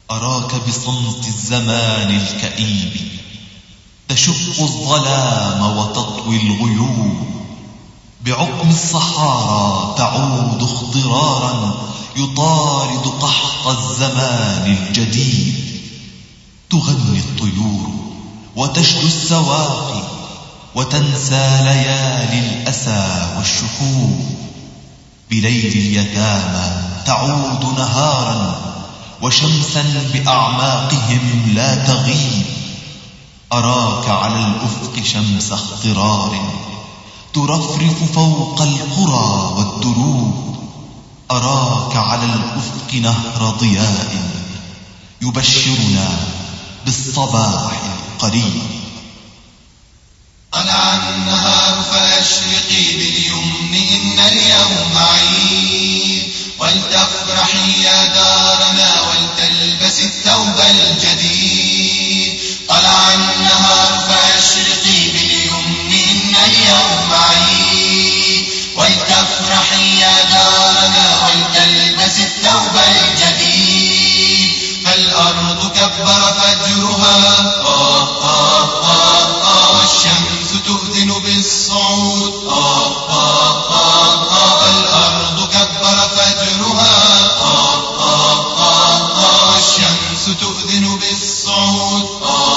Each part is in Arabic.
أراك بصمت الزمان الكئيب تشق الظلام وتطوي الغيوب، بعقم الصحارى تعود اخضرارا يطارد قحط الزمان الجديد. تغني الطيور وتشدو السواقي وتنسى ليالي الأسى والشحوب، بليل اليتامى تعود نهارا وشمسا بأعماقهم لا تغيب. أراك على الأفق شمس اخضرار ترفرف فوق القرى والدروب، أراك على الأفق نهر ضياء يبشرنا بالصباح القريب. طلع النهار فأشرقي باليمن إن اليوم عيد، ولتفرحي يا دارنا ولتلبسي الثوب الجديد. طلع النهار فأشرقي باليمن إن اليوم عيد، ولتفرحي يا دارنا ولتلبسي الثوب الجديد. فالأرض كبر فجرها والشمس تؤذن بالصعود. الأرض كبر فجرها والشمس تؤذن بالصعود.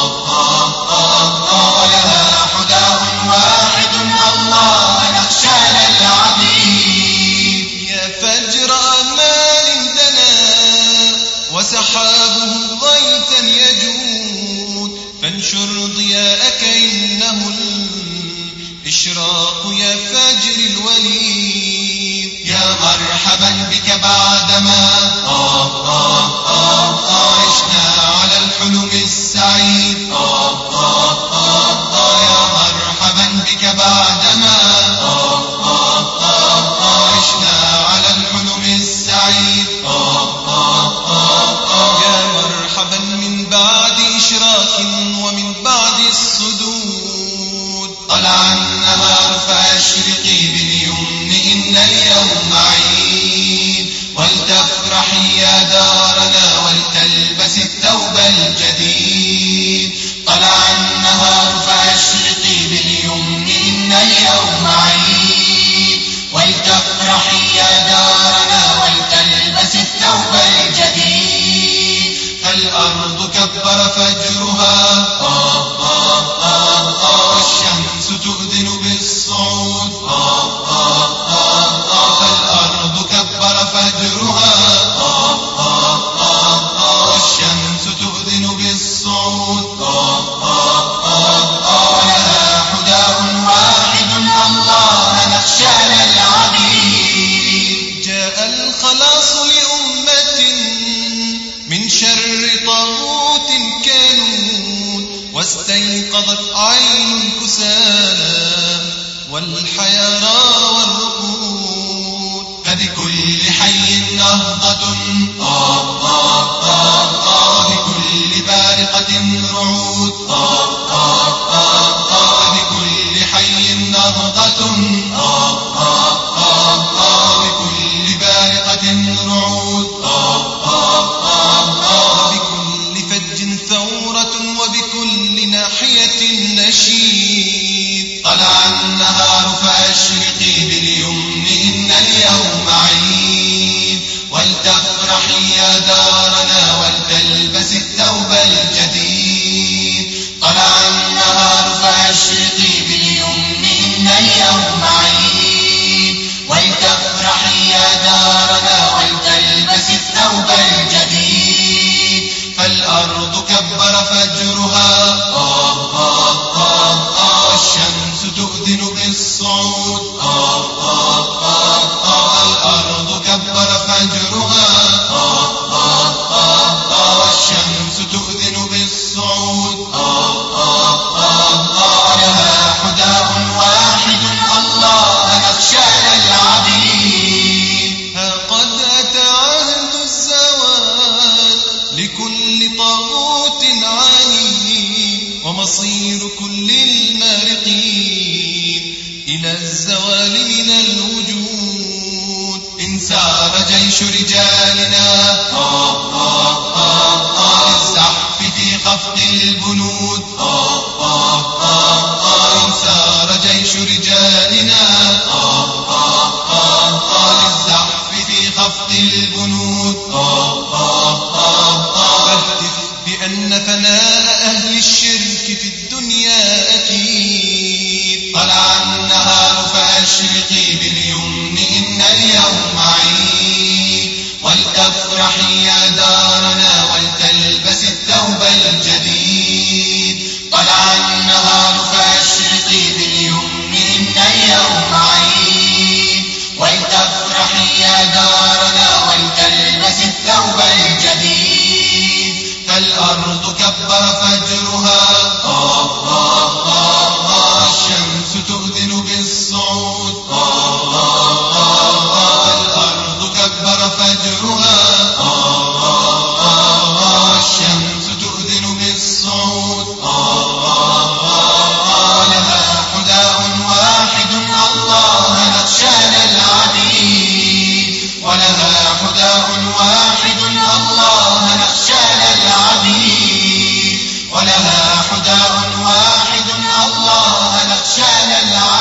ولها حداء واحد الله نخشى للعبيد. يا فجر آمال دنا وسحابه غيثا يجود، فانشر ضياءك إنه الإشراق يا فجر الوليد. يا مرحبا بك بعدما عشنا على الحلم السعيد. يا مرحبا بك بعدما عشنا على الحلم السعيد. يا مرحبا من بعد إشراق ومن بعد الصدود. طلع النهار فأشرقي باليمن إن اليوم عيد، ولتفرحي يا دارنا ولتلبسي الثوب الجديد. طلع النهار فأشرقي باليمن إن اليوم عيد، ولتفرحي يا دارنا ولتلبسي الثوب الجديد. فالأرض كبر فجرها والشمس تؤذن بالصعود. فالأرض كبر فجرها والشمس تؤذن بالصعود. ولها حداء واحد الله نخشى للعبيد. جاء الخلاص لأمة من شر طاغوت كانون، واستيقظت عين كسالى والحيارى والرقود. فبكل حي نهضة وبكل بارقة رعود. فبكل حي نهضة وبكل بارقة رعود. وبكل فج ثورة وبكل ناحية نشيد. طلع النهار فأشرقي باليمن إن اليوم عيد، ولتفرحي يا دارنا ولتلبسي الثوب الجديد. طلع النهار فأشرقي باليمن إن اليوم عيد، ولتفرحي يا دارنا ولتلبسي الثوب الجديد. فالأرض كبر فجرها والشمس تؤذن بالصعود. الأرض كبر فجرها والشمس تؤذن بالصعود. ولها حداء واحد الله نخشى للعبيد. ها قد أتى عهد الزوال لكل طاغوت عاني، ومصير كل المارقين إلى الزوال من الوجود. إن سار جيش رجالنا البنود. إن سار جيش رجالنا للزحف في خفض البنود. فاهتف بأن فناء أهل الشرك في الدنيا أكيد. طلع النهار فأشرقي باليمن إن اليوم عيد. ولتفرحي يا دارنا ولتلبسي الثوب الجديد. طلع النهار فأشرقي باليمن إن اليوم عيد. ولتفرحي يا دارنا ولتلبسي الثوب الجديد. فالأرض كبر فجرها الشمس تؤذن بالصعود. الأرض كبر فجرها الشمس تؤذن بالصعود. ولها حداء واحد الله نخشانا العبيد. ولها حداء واحد الله نخشانا العبيد. ولها حداء واحد الله نخشانا العبيد.